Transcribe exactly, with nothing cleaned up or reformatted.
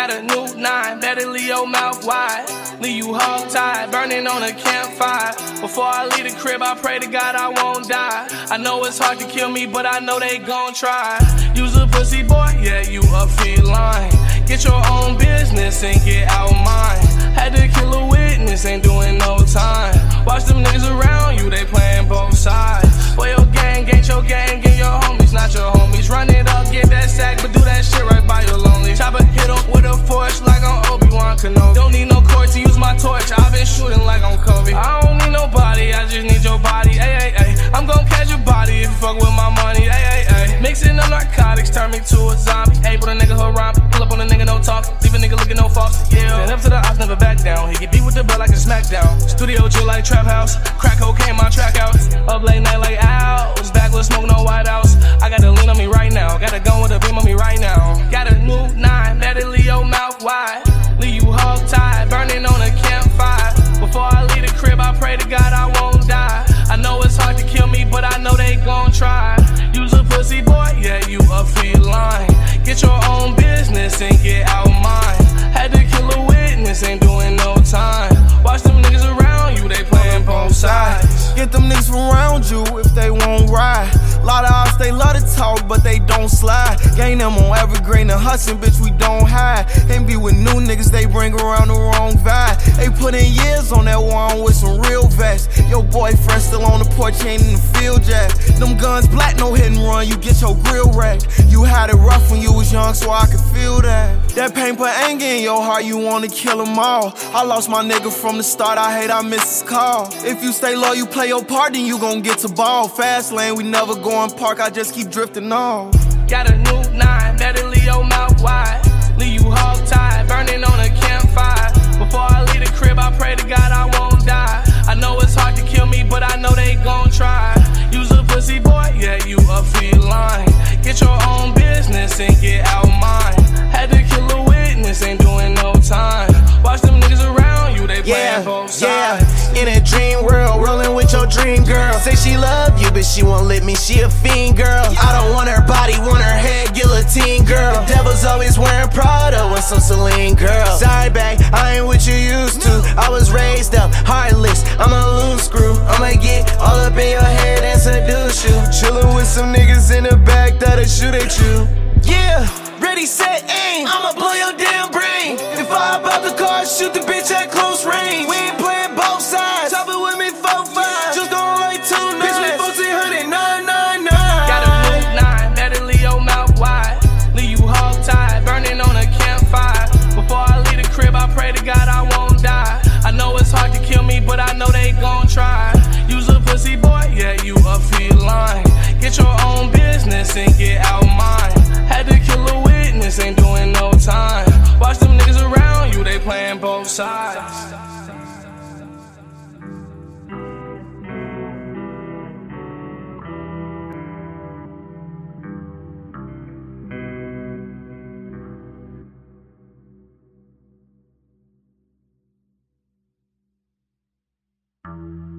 Got a new nine, better leave your mouth wide. Leave you hog-tied, burning on a campfire. Before I leave the crib, I pray to God I won't die. I know it's hard to kill me, but I know they gon' try. You's a pussy boy, yeah, you a feline. Get your own business and get out mine. Had to kill a witness, ain't doing no time. Watch them niggas around you, they playing both sides. For your gang, ain't your gang, get your homies, not your homies. Run it up, get that sack, but do that shit right by your lonely. Chopper hit him with a force like I'm Obi-Wan Kenobi. Don't need no court to use my torch, I've been shooting like I'm Kobe. I don't need nobody, I just need your body, ayy, ayy. I'm gon' catch your body if you fuck with my money, ayy, ayy. Mixing up narcotics, turn me to a zombie. Ayy, put a nigga haram, pull up on a nigga, no talk. Leave a nigga looking no false, yeah. Stand up to the ops, never back down. He get beat with the belt like a smackdown. Studio chill like trap house, crack cocaine, my track house. Up late night like owls, back with smoke, no white house. I got a lean on me right now, got a gun with a beam on me right now. Got a new nine, better leave your mouth wide. Leave you hog-tied, burning on a campfire. Before I leave the crib, I pray to God I won't die. I know it's hard to kill me, but I know they gon' try. You's a pussy boy, yeah, you a feline. Get your own business and get out mine. Had to kill a witness, ain't doing no time. Watch them niggas around you, they playing both sides. Get them niggas from around you if they won't ride. Lot of ops, they love to talk, but they don't slide. Gain them on Evergreen and Hudson, bitch, we don't hide. Ain't be with new niggas, they bring around the wrong vibe. They put in years on that one with some real vests. Your boyfriend still on the porch, ain't in the field yet. Them guns black, no hit and run, you get your grill wrecked. You had it rough when you was young, so I could feel that. That pain put anger in your heart, you wanna kill them all. I lost my nigga from the start, I hate I miss his call. If you stay low, you play your part, then you gon' get to ball. Fast lane, we never go in park, I just keep drifting off. Got a new nine, better leave your mouth wide. Leave you hog-tied, burning on a campfire. Before I leave the crib, I pray to God I won't die. I know it's hard to kill me, but I know they gon' try. You's a pussy boy, yeah, you a feline. Get your own business and get out mine. Had to kill a witness, ain't doing no time. Watch them niggas around you, they playing yeah, both sides. Yeah, in a dream world, rolling with your dream girl. Say she love you, but she won't let me, she a fiend girl. I don't want her body, want her head, guillotine girl. The devil's always wearing Prada, want some Celine girl. Sorry back, I ain't what you used to. I was raised up, heartless, I'm a loose screw. I'ma get all up in your head and seduce you. Chillin' with some niggas in the back that'll shoot at you. Yeah, ready, set, aim, I'ma blow your damn brain. If I hop out the car, shoot the bitch at close range. We ain't playing both sides, chop it with me four five. Just don't write two nine, bitch, we fourteen hundred nine nine nine. Got a new nine, better leave your mouth wide. Leave you hog-tied, burning on a campfire. Before I leave the crib, I pray to God I won't die. I know it's hard to kill me, but I know they gon' try. You's a pussy boy, yeah, you a feline. Get your own business and get out mine. Had to kill a witness, ain't doing no time. Watch them niggas around you, they playing both sides. You